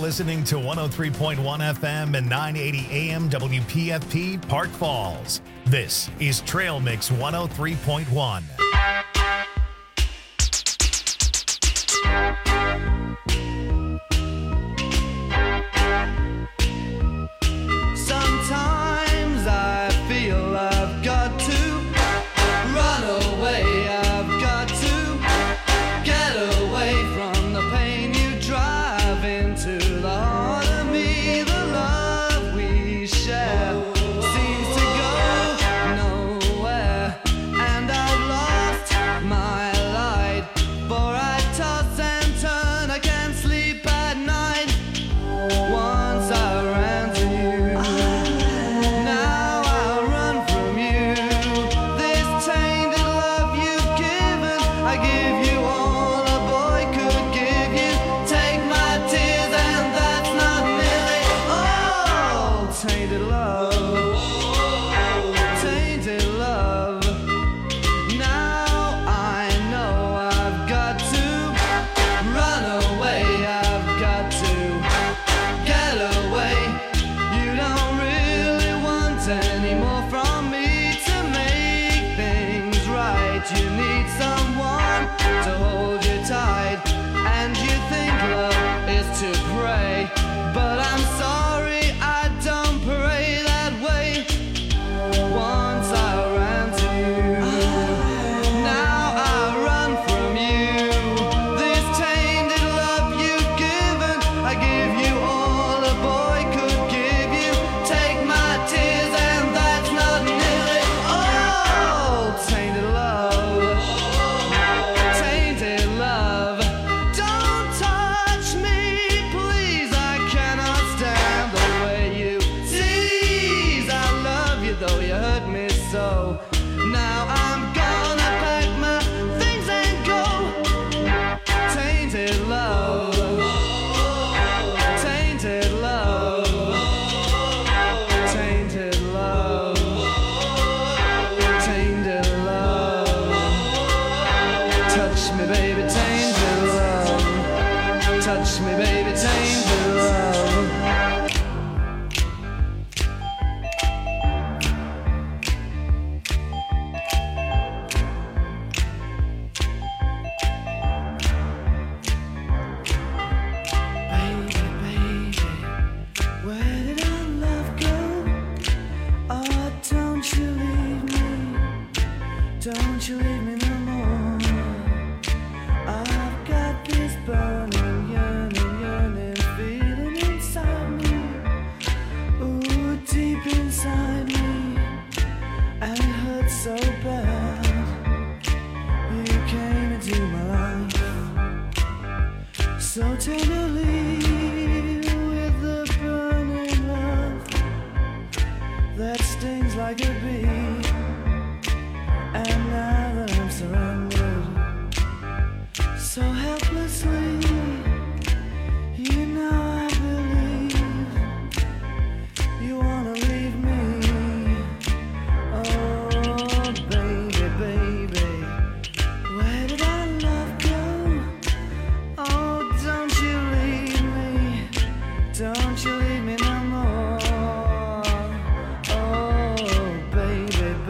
listening to 103.1 FM and 980 AM WPFP Park Falls. This is Trail Mix 103.1. Sometimes I feel I've got to run away. I've got to get away from the pain you drive into the heart of me. The love we share seems to go nowhere, and I've lost my light, for I toss and turn, I can't sleep at night. Once I ran to you, now I run from you. This tainted love you've given, I give you all a boy could give you. Take my tears and that's not nearly all. Tainted love, tainted love. Now I know I've got to run away. I've got to get away. You don't really want any more from me to make things right. You need someone to hold you tight, and you think love is to pray, but I'm sorry, I don't pray that way. Once I ran to you, now I run from you. This tainted love you've given, I give you all a boy could give you. Take my tears and that's not nearly all. Tainted love, tainted love. Don't touch me, please, I cannot stand the way you tease. I love you though you hurt me so. Now I'm gonna pack my things and go. Tainted love, tainted love, tainted love, tainted love. Touch me, baby, tainted love. Touch me, baby, tainted love. Baby, baby, where did our love go? Oh, don't you leave me. Don't you leave me no more. I've got this burning, yearning feeling inside me. Ooh, deep inside me. And it hurts so bad. You came into my life so tenderly, with the burning love that stings like a bee. And now that I'm surrendered so helplessly, you know I believe you wanna leave me. Oh, baby, baby, where did our love go? Oh, don't you leave me. Don't you leave me no more. Oh, baby,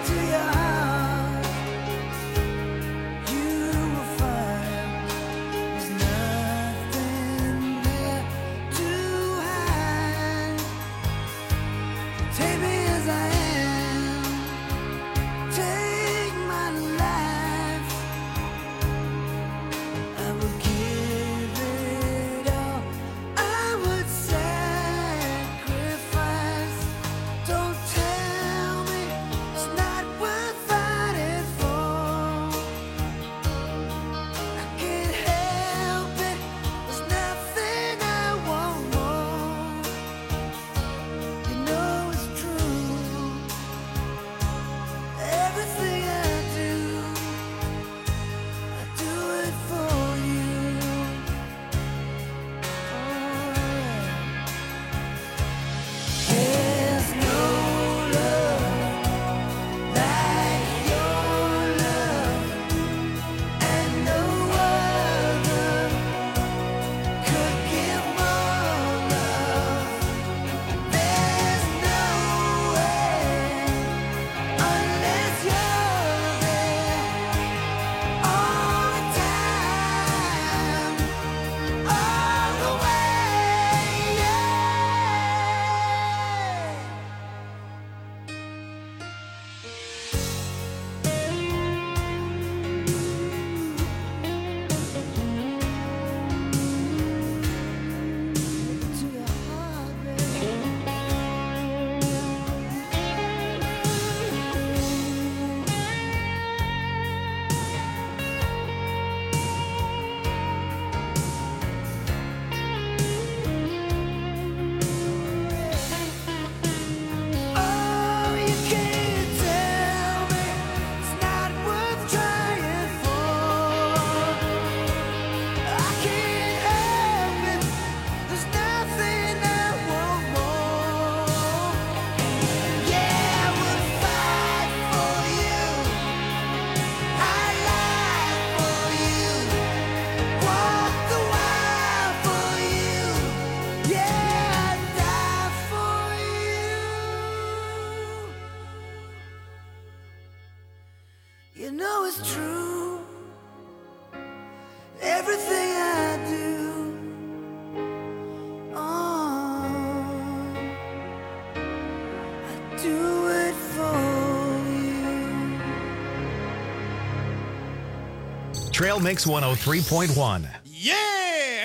Trail Mix 103.1. Yeah!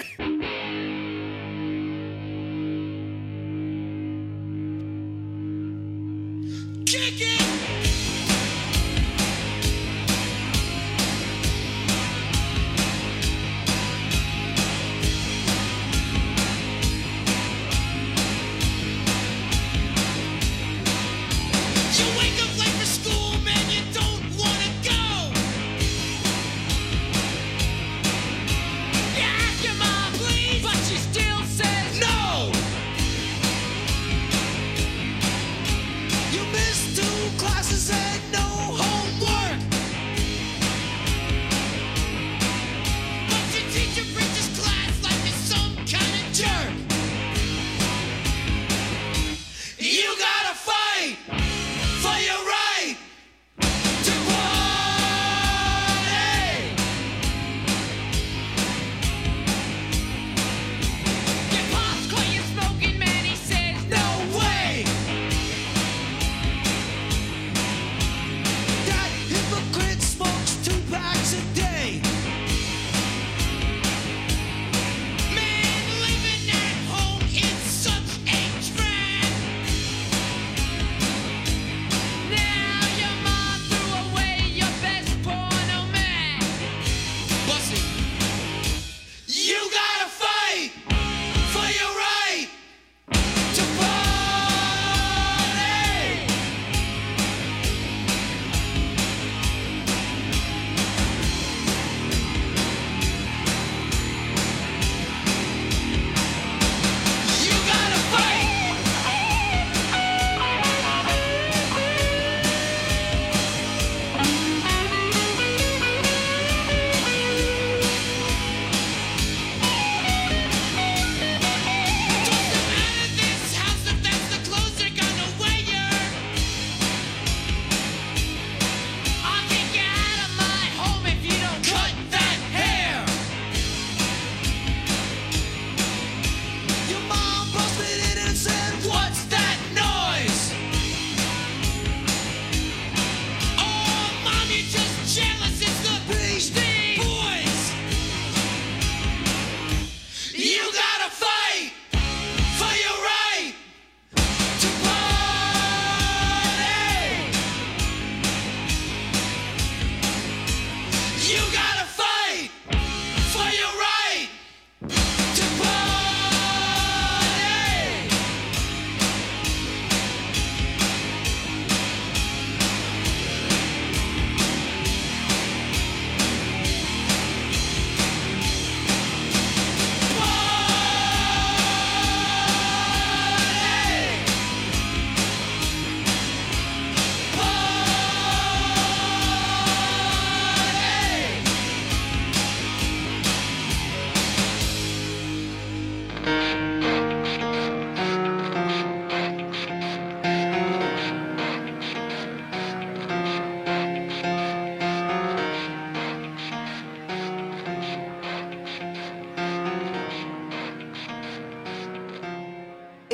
Kick it!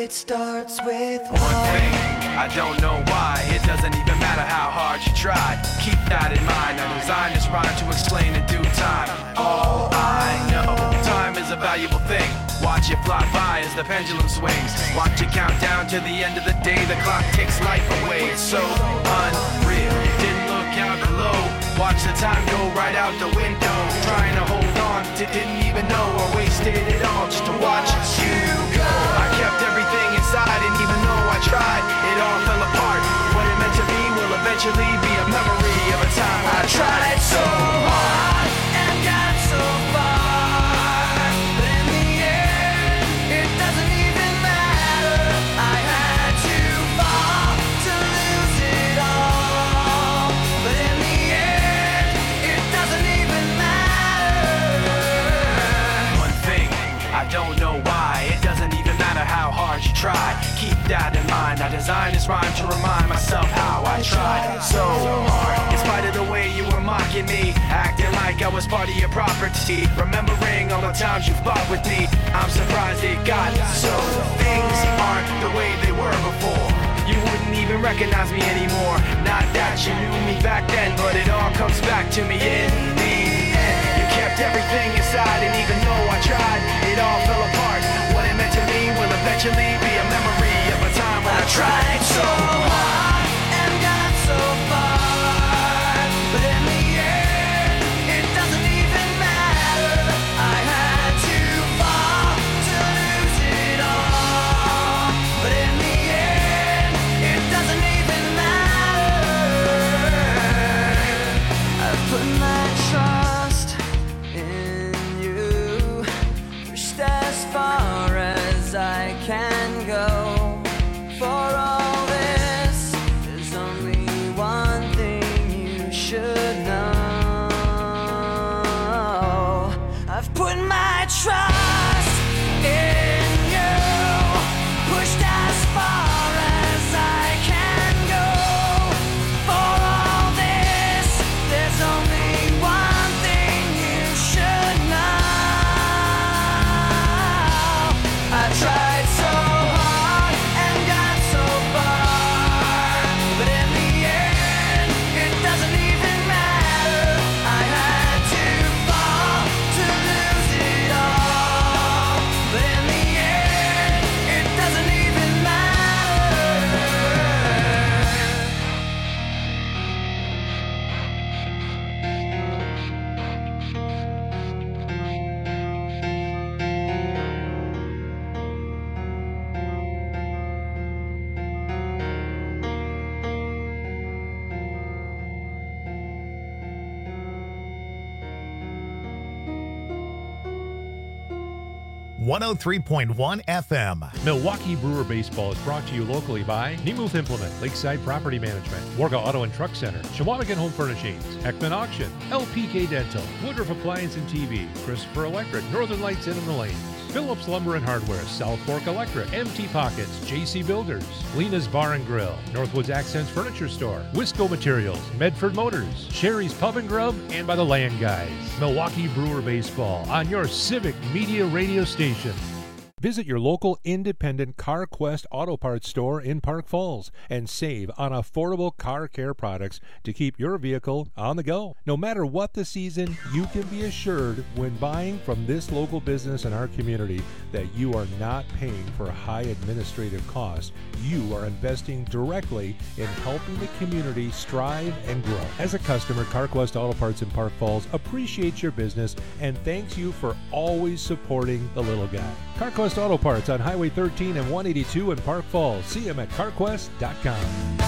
It starts with one thing, I don't know why. It doesn't even matter how hard you try. Keep that in mind. I designed this rhyme to explain in due time. All I know, time is a valuable thing. Watch it fly by as the pendulum swings. Watch it count down to the end of the day. The clock takes life away. It's so unreal. Didn't look out below. Watch the time go right out the window. Trying to hold on to didn't even know I wasted it all just to watch you go. I kept everything inside, and even though I tried, it all fell apart. What it meant to be will eventually be a memory of a time I tried so hard and got so far, but in the end, it doesn't even matter. I had to fall to lose it all, but in the end, it doesn't even matter. One thing, I don't know why. It doesn't even matter how hard you try. Keep that in mind. I designed this rhyme to remind myself how I tried so hard. In spite of the way you were mocking me, acting like I was part of your property, remembering all the times you fought with me, I'm surprised it got so. Things aren't the way they were before. You wouldn't even recognize me anymore. Not that you knew me back then, but it all comes back to me in the end. You kept everything inside, and even though I tried, it all fell apart. What it meant to me will eventually be a memory of a time when I tried so hard and got so far, but in the end, it doesn't even matter. I had to fall to lose it all, but in the end, it doesn't even matter. I've put my trust in you, pushed as far as I can go. For all this, there's only one thing you should know. I've put my trust in you, pushed as far as I can go. For all this, there's only one thing you should know. I tried so hard and got so far, but in the end, it doesn't even matter. I had to fall to lose it all, but in the end, it doesn't even matter. .103.1 FM. Milwaukee Brewer Baseball is brought to you locally by Nemuth Implement, Lakeside Property Management, Warga Auto and Truck Center, Shawamigan Home Furnishings, Heckman Auction, LPK Dental, Woodruff Appliance and TV, Christopher Electric, Northern Lights Inn in the Lanes, Phillips Lumber and Hardware, South Fork Electric, Empty Pockets, JC Builders, Lena's Bar and Grill, Northwoods Accents Furniture Store, Wisco Materials, Medford Motors, Sherry's Pub and Grub, and by the Land Guys. Milwaukee Brewer Baseball on your Civic Media radio station. Visit your local independent CarQuest Auto Parts store in Park Falls and save on affordable car care products to keep your vehicle on the go. No matter what the season, you can be assured when buying from this local business in our community that you are not paying for high administrative costs. You are investing directly in helping the community strive and grow. As a customer, CarQuest Auto Parts in Park Falls appreciates your business and thanks you for always supporting the little guy. CarQuest Auto Parts on Highway 13 and 182 in Park Falls. See them at carquest.com.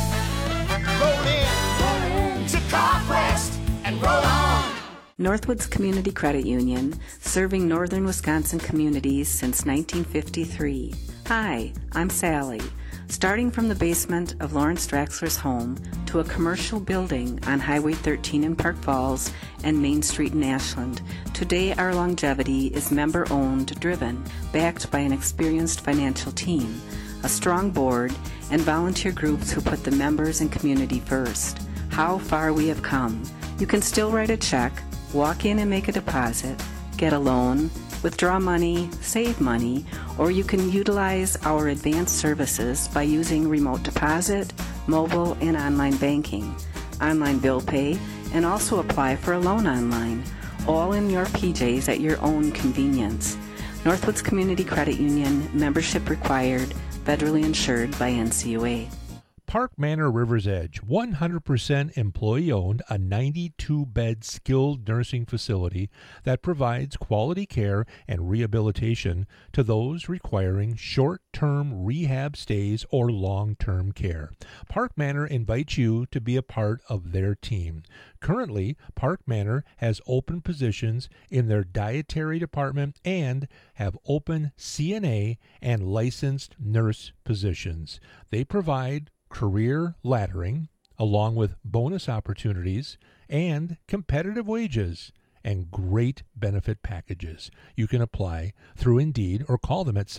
Roll in to CarQuest and roll on. Northwoods Community Credit Union, serving northern Wisconsin communities since 1953. Hi, I'm Sally. Starting from the basement of Lawrence Draxler's home to a commercial building on Highway 13 in Park Falls and Main Street in Ashland, today our longevity is member-owned, driven, backed by an experienced financial team, a strong board, and volunteer groups who put the members and community first. How far we have come. You can still write a check, walk in and make a deposit, get a loan, Withdraw money, save money, or you can utilize our advanced services by using remote deposit, mobile, and online banking, online bill pay, and also apply for a loan online, all in your PJs at your own convenience. Northwoods Community Credit Union, membership required, federally insured by NCUA. Park Manor River's Edge, 100% employee-owned, a 92-bed skilled nursing facility that provides quality care and rehabilitation to those requiring short-term rehab stays or long-term care. Park Manor invites you to be a part of their team. Currently, Park Manor has open positions in their dietary department and have open CNA and licensed nurse positions. They provide career laddering, along with bonus opportunities and competitive wages and great benefit packages. You can apply through Indeed or call them at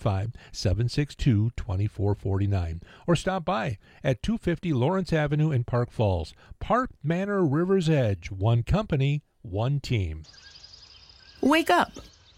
715-762-2449 or stop by at 250 Lawrence Avenue in Park Falls. Park Manor River's Edge, one company, one team. Wake up.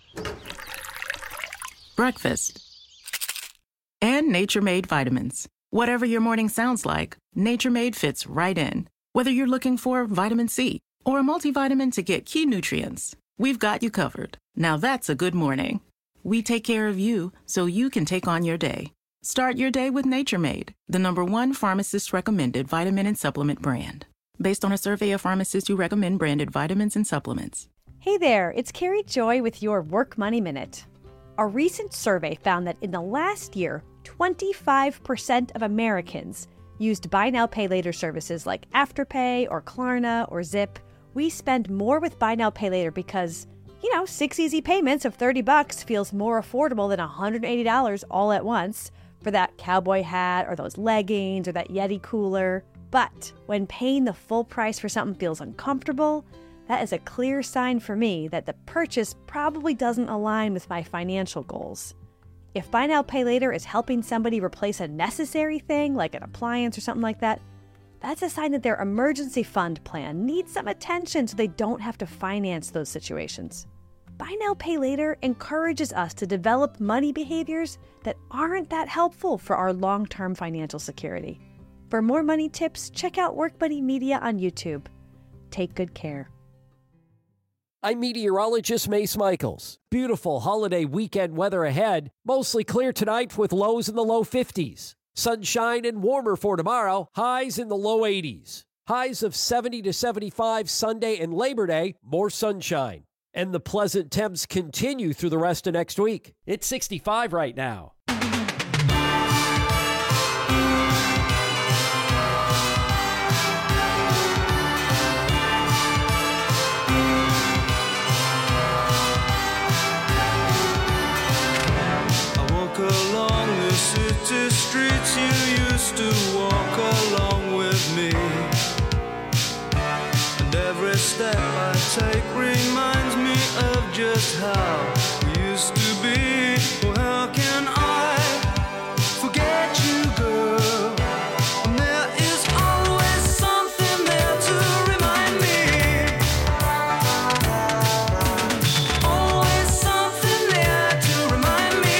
Breakfast. And Nature Made vitamins. Whatever your morning sounds like, Nature Made fits right in. Whether you're looking for vitamin C or a multivitamin to get key nutrients, we've got you covered. Now that's a good morning. We take care of you so you can take on your day. Start your day with Nature Made, the #1 pharmacist-recommended vitamin and supplement brand. Based on a survey of pharmacists who recommend branded vitamins and supplements. Hey there, it's Carrie Joy with your Work Money Minute. A recent survey found that in the last year, 25% of Americans used buy now, pay later services like Afterpay or Klarna or Zip. We spend more with buy now, pay later because, 6 easy payments of $30 feels more affordable than $180 all at once for that cowboy hat or those leggings or that Yeti cooler. But when paying the full price for something feels uncomfortable, that is a clear sign for me that the purchase probably doesn't align with my financial goals. If buy now, pay later is helping somebody replace a necessary thing like an appliance or something like that, that's a sign that their emergency fund plan needs some attention so they don't have to finance those situations. Buy now, pay later encourages us to develop money behaviors that aren't that helpful for our long-term financial security. For more money tips, check out Work Money Media on YouTube. Take good care. I'm meteorologist Mace Michaels. Beautiful holiday weekend weather ahead. Mostly clear tonight with lows in the low 50s. Sunshine and warmer for tomorrow. Highs in the low 80s. Highs of 70 to 75 Sunday and Labor Day. More sunshine. And the pleasant temps continue through the rest of next week. It's 65 right now. Along the city streets you used to walk along with me, and every step I take reminds me of just how we used to be. Well, how can I forget you, girl? And there is always something there to remind me. Always something there to remind me.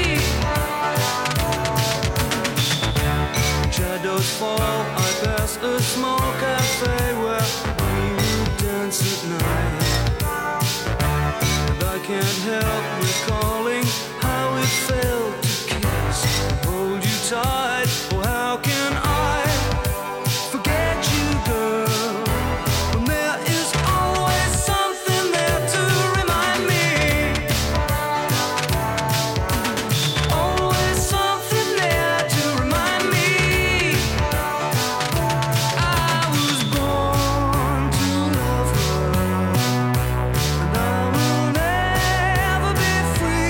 Shadows fall, I pass a small cafe where we would dance at night. And I can't help recalling how it felt to kiss and hold you tight. Oh, how can I forget you, girl? When there is always something there to remind me. Always something there to remind me. I was born to love her, and I will never be free.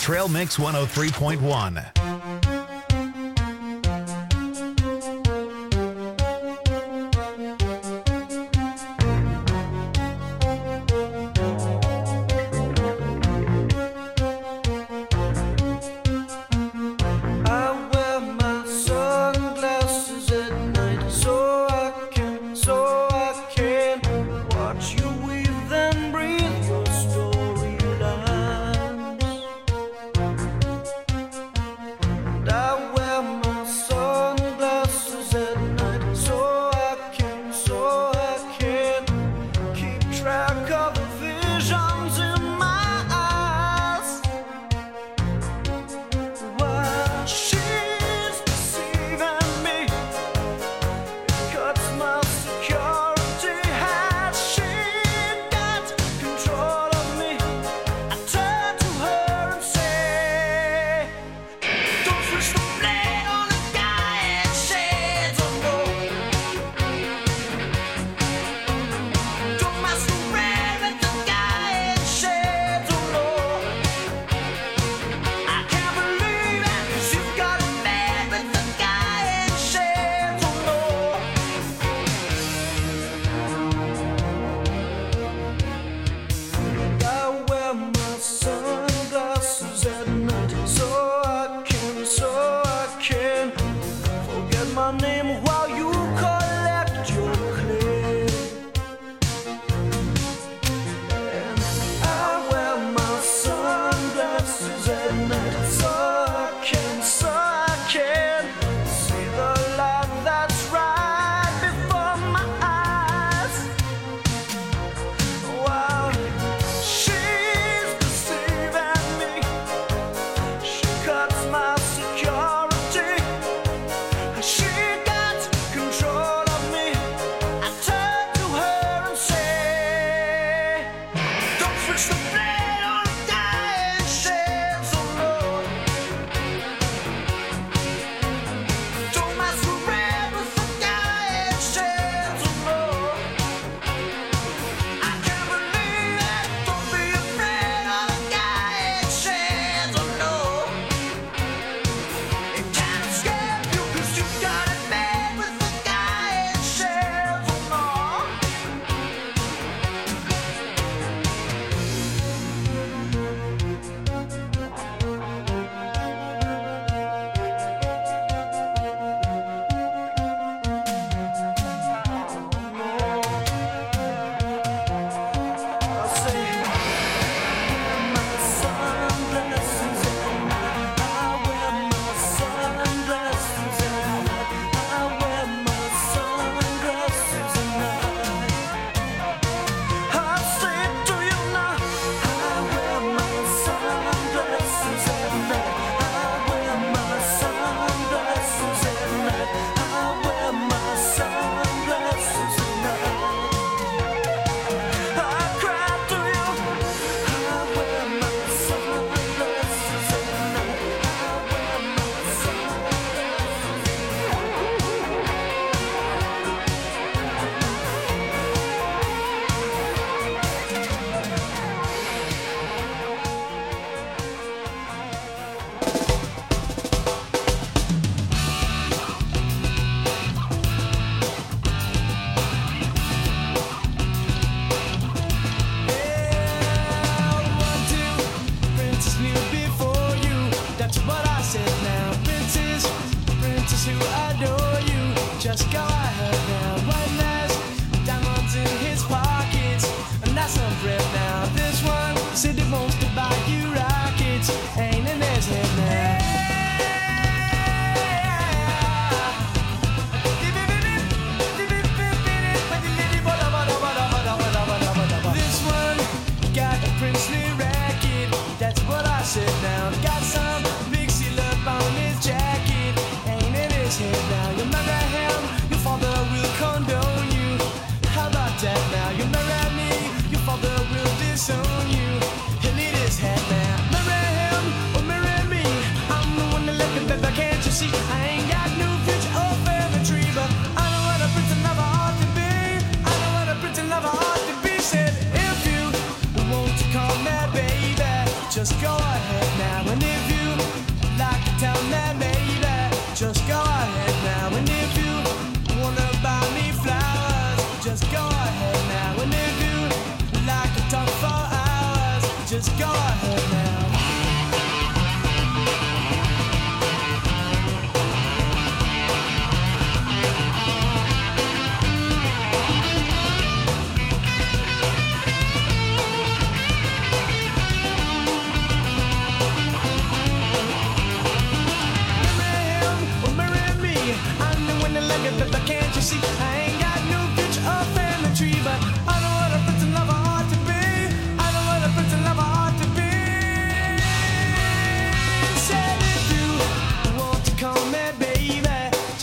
Trail Mix 103.1. Just go ahead now and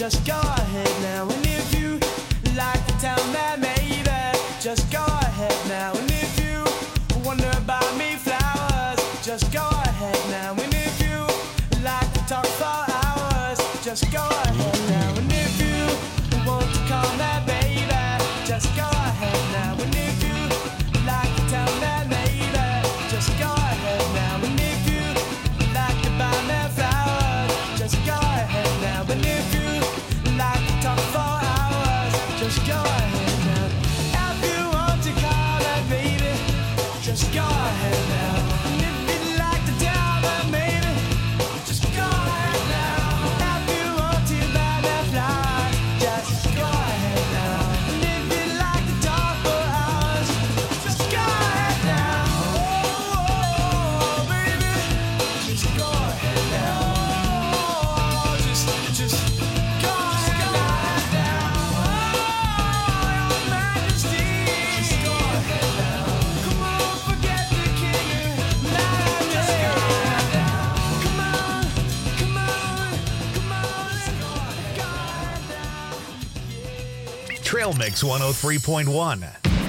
just go ahead now. And if you like to tell me maybe, just go ahead now. And if you wonder about me flowers, just go ahead now. And if you like to talk for hours, just go ahead now. And if you want to call me baby, just go ahead now. And if you like to tell me maybe, just go ahead now. And if you like to buy me flowers, just go ahead now. And if you like to talk for hours, just go ahead now. If you want to call me baby, just go ahead now. And if you like to tell me maybe, just go ahead now. If you want to buy me flowers, just go ahead now. And if you like to talk for hours, just go ahead now. Oh, baby, just go ahead now. Just go ahead now. Oh, Your Majesty, just go ahead now. Come on, forget the king. Just go ahead now. Come on, come on, come on. Go ahead now. Trail Mix 103.1.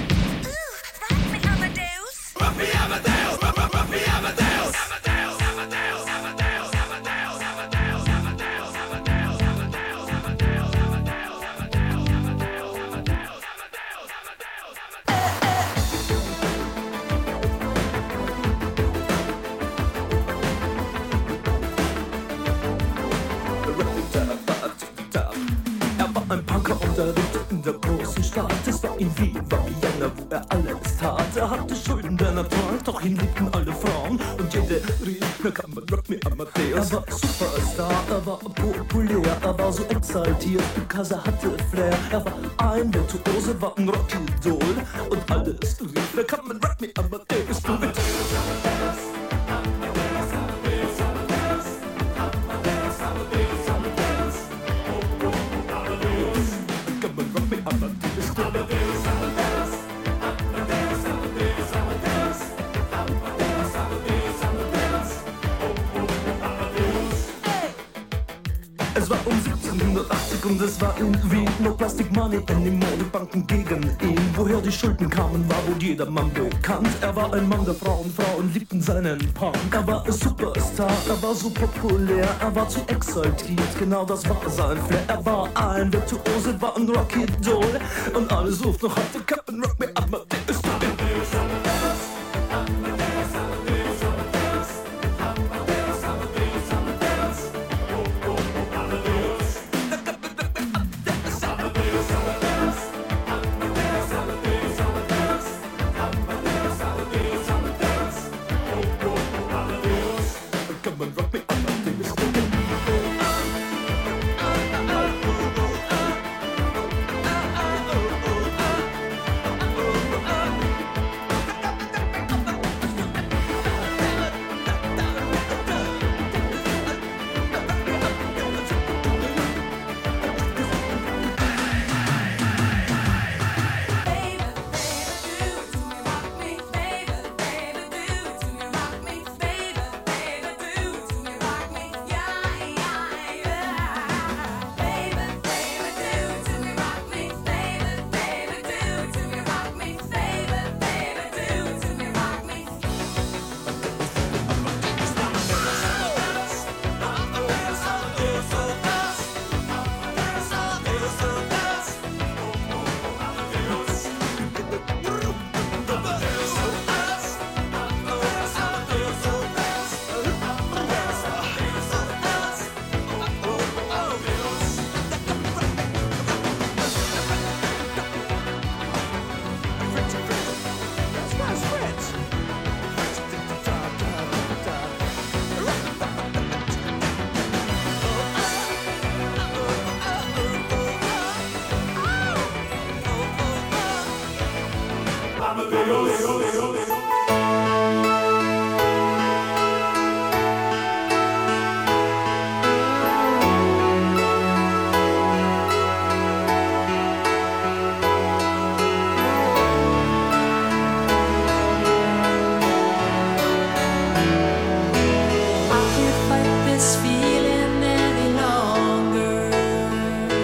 Er war ein Punker und er lebte in der großen Stadt. Es war in Wien, war Vienna, wo er alles tat. Er hatte Schulden, denn er trank, doch ihn liebten alle Frauen. Und jede rief, na kann man Rock me Amadeus. Er war Superstar, er war populär, er war so exaltiert, because er hatte Flair. Er war ein Virtuose, war ein Rockidol. Und alles rief, na kann man Rock me Amadeus. Du mit Es war um 1780 und es war in Wien. No plastic money anymore, die Banken gegen ihn. Woher die Schulden kamen, war wohl jedermann bekannt. Er war ein Mann der Frauen, Frauen liebten seinen Punk. Er war ein Superstar, er war so populär, er war zu exaltiert, genau das war sein Flair. Er war ein Virtuose, war ein Rockidol. Und alle suchten noch heute Captain Rock me Amadeus. This feeling any longer.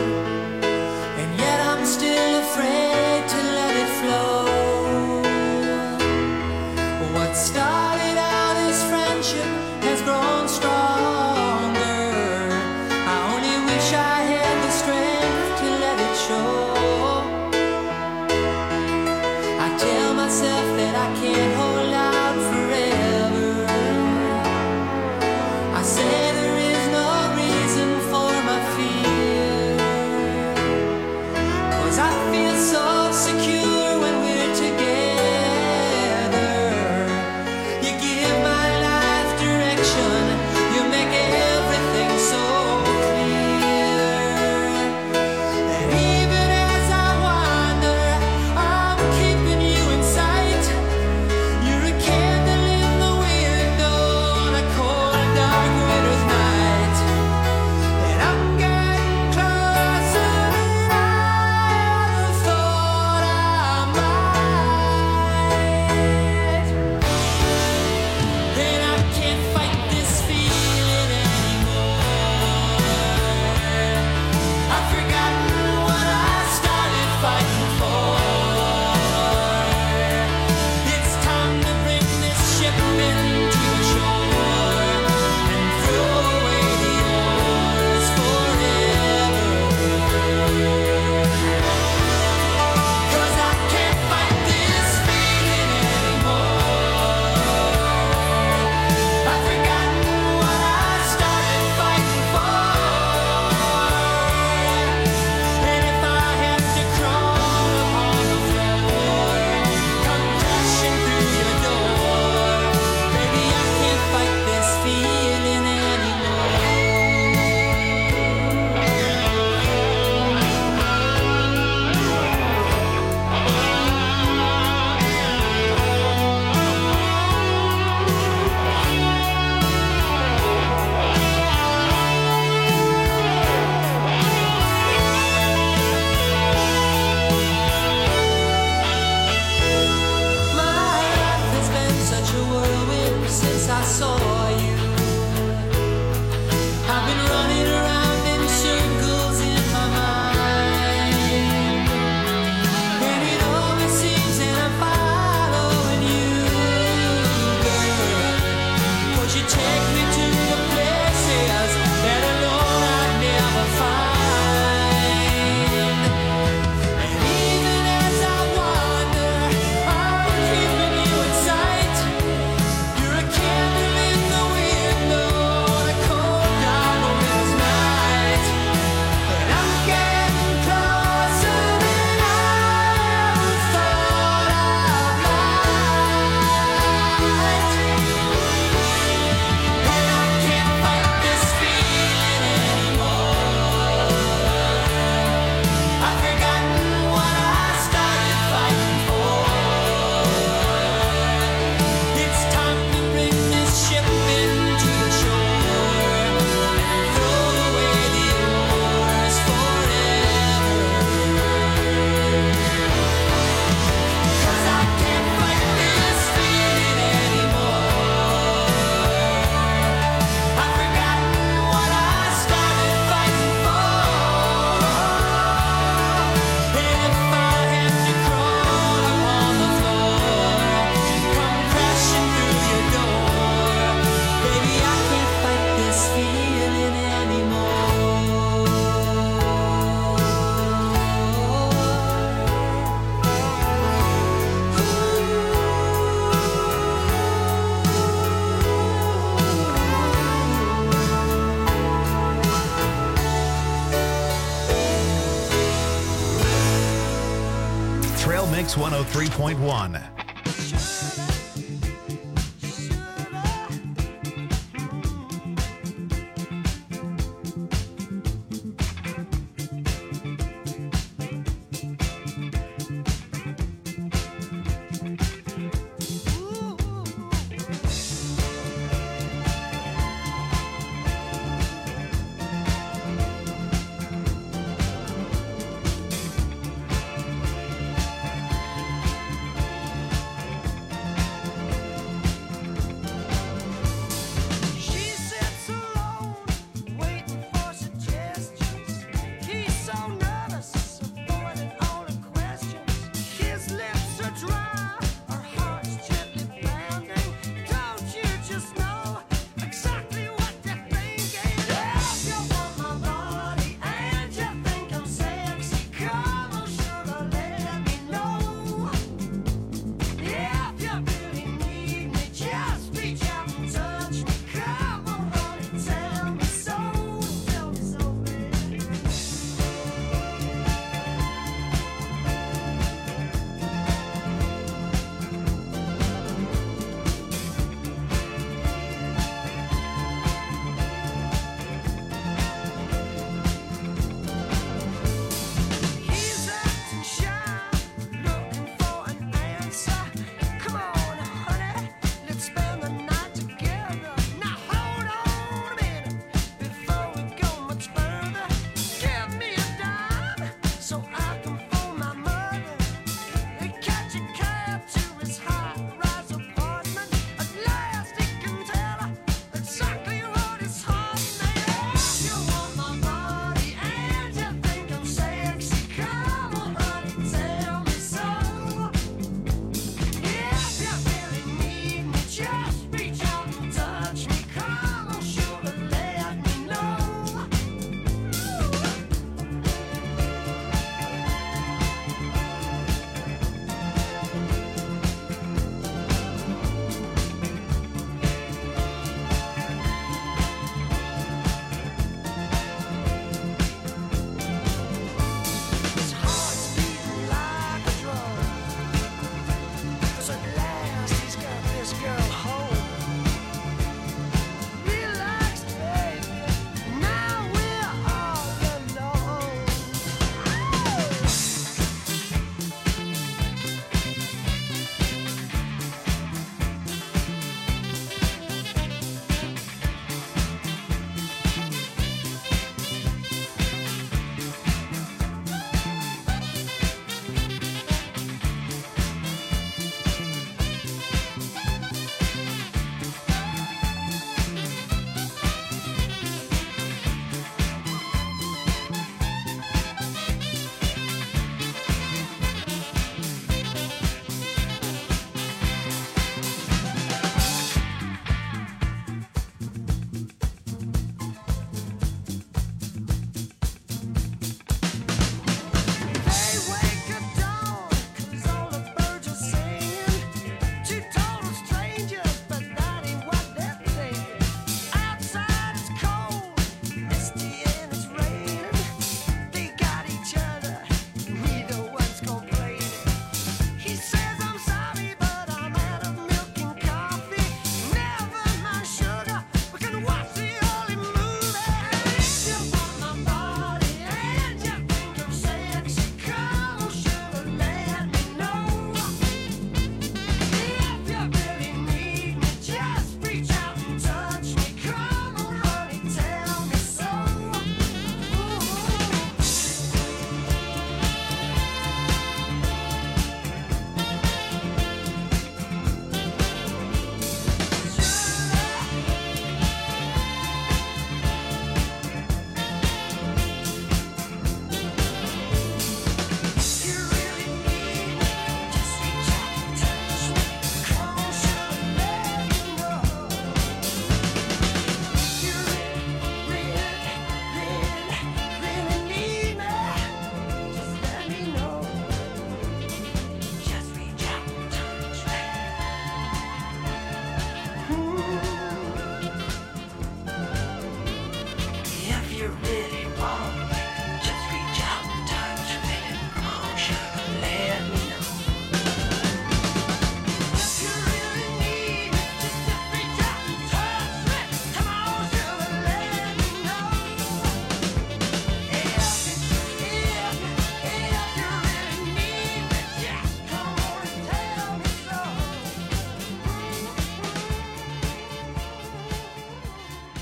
Mix 103.1.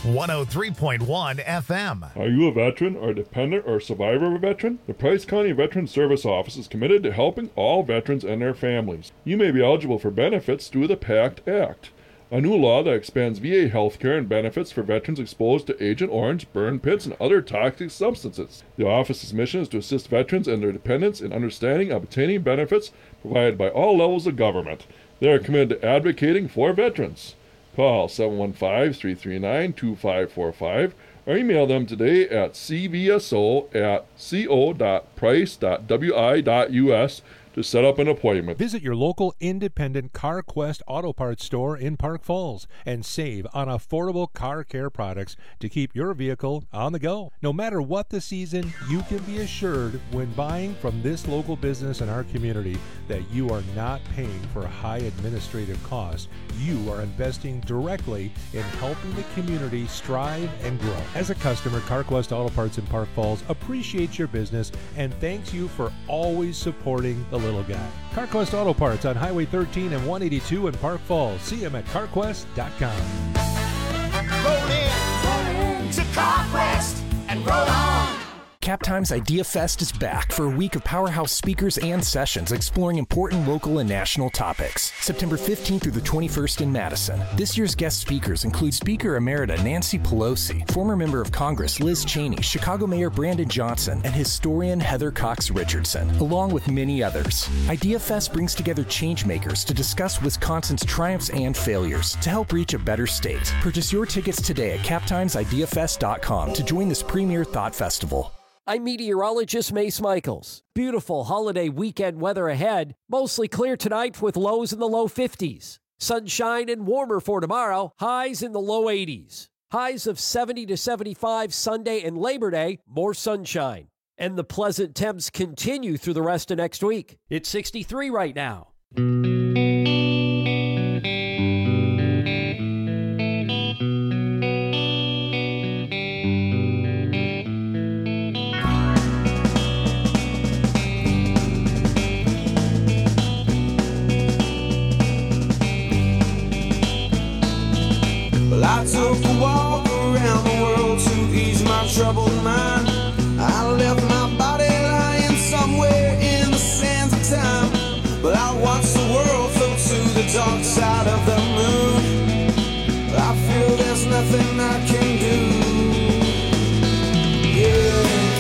103.1 FM. Are you a veteran or dependent or survivor of a veteran? The Price County Veteran Service Office is committed to helping all veterans and their families. You may be eligible for benefits through the PACT Act, a new law that expands VA health care and benefits for veterans exposed to Agent Orange, burn pits, and other toxic substances. The office's mission is to assist veterans and their dependents in understanding and obtaining benefits provided by all levels of government. They are committed to advocating for veterans. Call 715-339-2545 or email them today at cvso@co.price.wi.us to set up an appointment. Visit your local independent CarQuest Auto Parts store in Park Falls and save on affordable car care products to keep your vehicle on the go. No matter what the season, you can be assured when buying from this local business in our community that you are not paying for high administrative costs. You are investing directly in helping the community strive and grow. As a customer, CarQuest Auto Parts in Park Falls appreciates your business and thanks you for always supporting the little guy. CarQuest Auto Parts on Highway 13 and 182 in Park Falls. See them at carquest.com. Roll in to CarQuest and roll on. Captime's Idea Fest is back for a week of powerhouse speakers and sessions exploring important local and national topics. September 15th through the 21st in Madison. This year's guest speakers include Speaker Emerita Nancy Pelosi, former member of Congress Liz Cheney, Chicago Mayor Brandon Johnson, and historian Heather Cox Richardson, along with many others. Idea Fest brings together changemakers to discuss Wisconsin's triumphs and failures to help reach a better state. Purchase your tickets today at captimesideafest.com to join this premier thought festival. I'm meteorologist Mace Michaels. Beautiful holiday weekend weather ahead. Mostly clear tonight with lows in the low 50s. Sunshine and warmer for tomorrow. Highs in the low 80s. Highs of 70 to 75 Sunday and Labor Day. More sunshine. And the pleasant temps continue through the rest of next week. It's 63 right now. I took a walk around the world to ease my troubled mind. I left my body lying somewhere in the sands of time. But I watched the world float to the dark side of the moon. I feel there's nothing I can do. Yeah.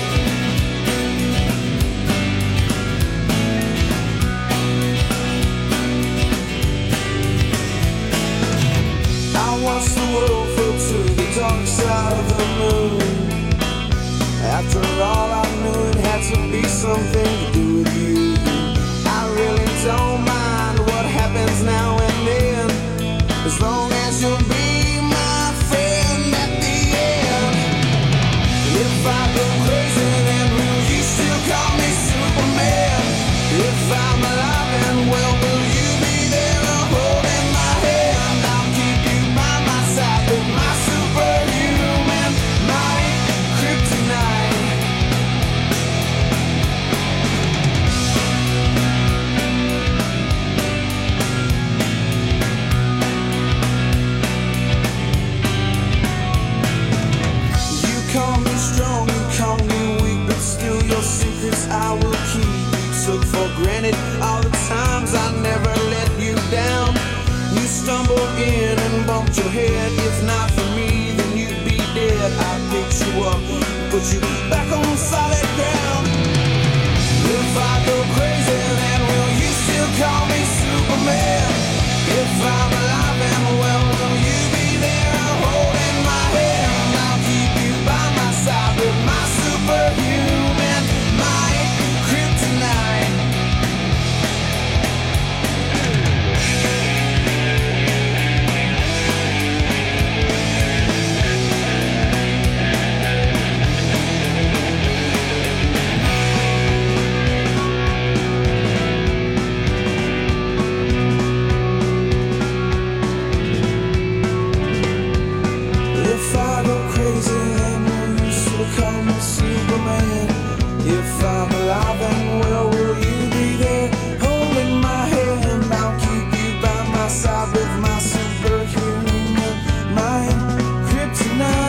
I watched the world float to the dark side of the moon. After all, I knew it had to be something to do with you. I really don't mind what happens now and then, as long as you'll be my friend at the end. And if I go crazy, then will you still call me Superman? If I'm alive and well, will you be there holding my hand? I'll keep you by my side with my superhuman might, kryptonite. You call me strong, you call me weak, but still your secrets I will keep. You took for granted all the times I never let you down. You stumbled in and bumped your head. If not for me, then you'd be dead. I picked you up, put you back on solid ground. If I go crazy, then will you still call me Superman? If I'm alive and well, will you be there holding my hand? I'll keep you by my side with my superhuman might, kryptonite. If I go crazy, then will you still call me Superman? If I'm alive and well, will you be there holding my hand? I'll keep you by my side with my superhuman mind, kryptonite.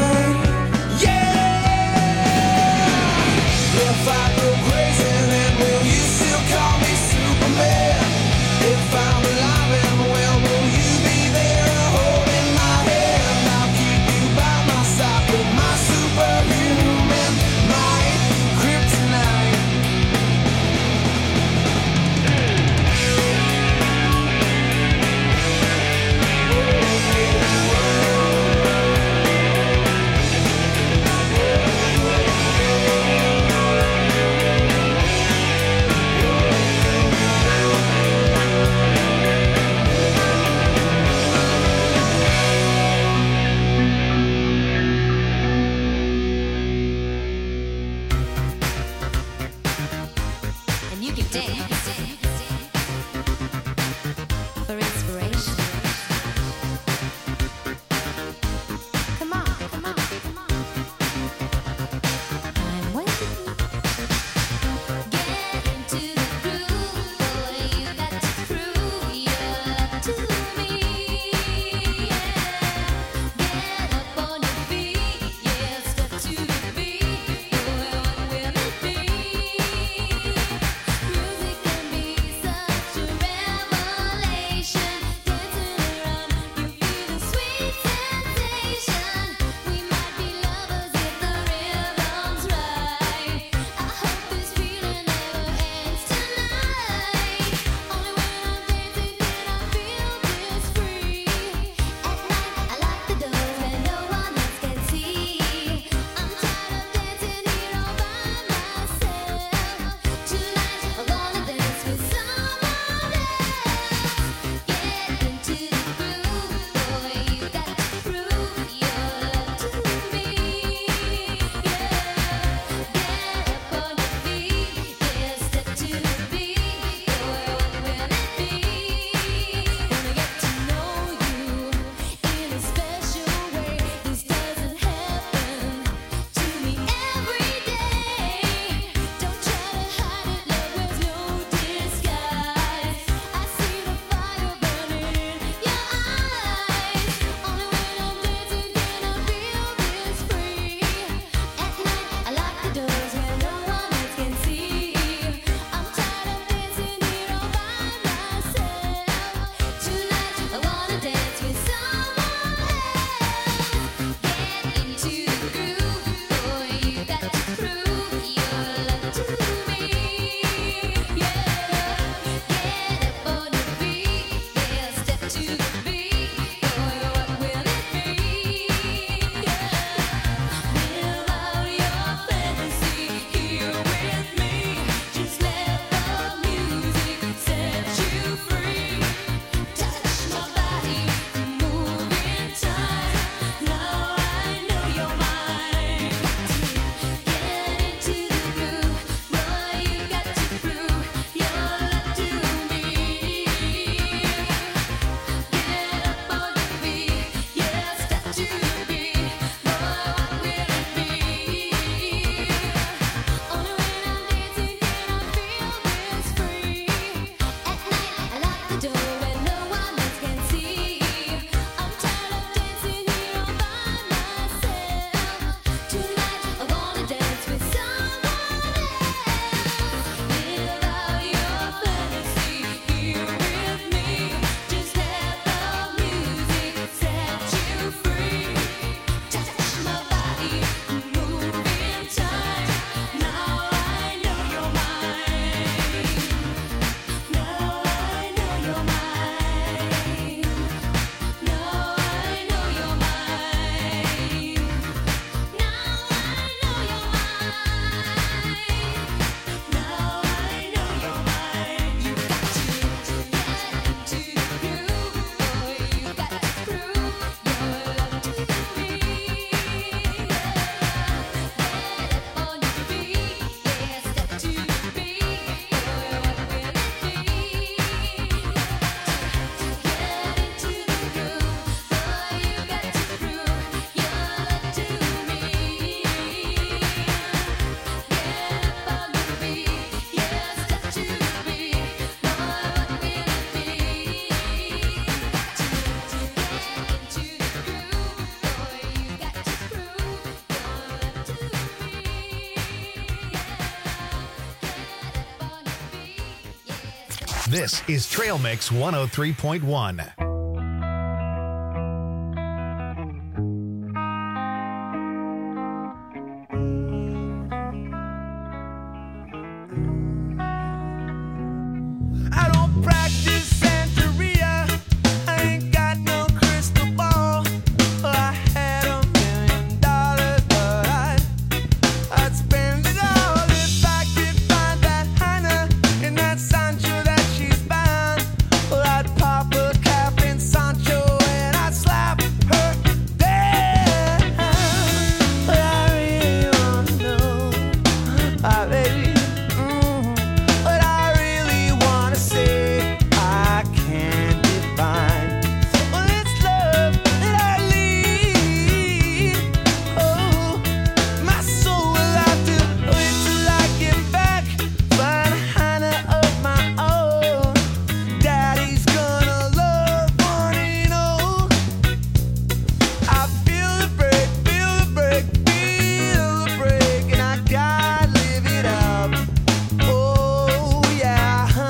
This is Trail Mix 103.1.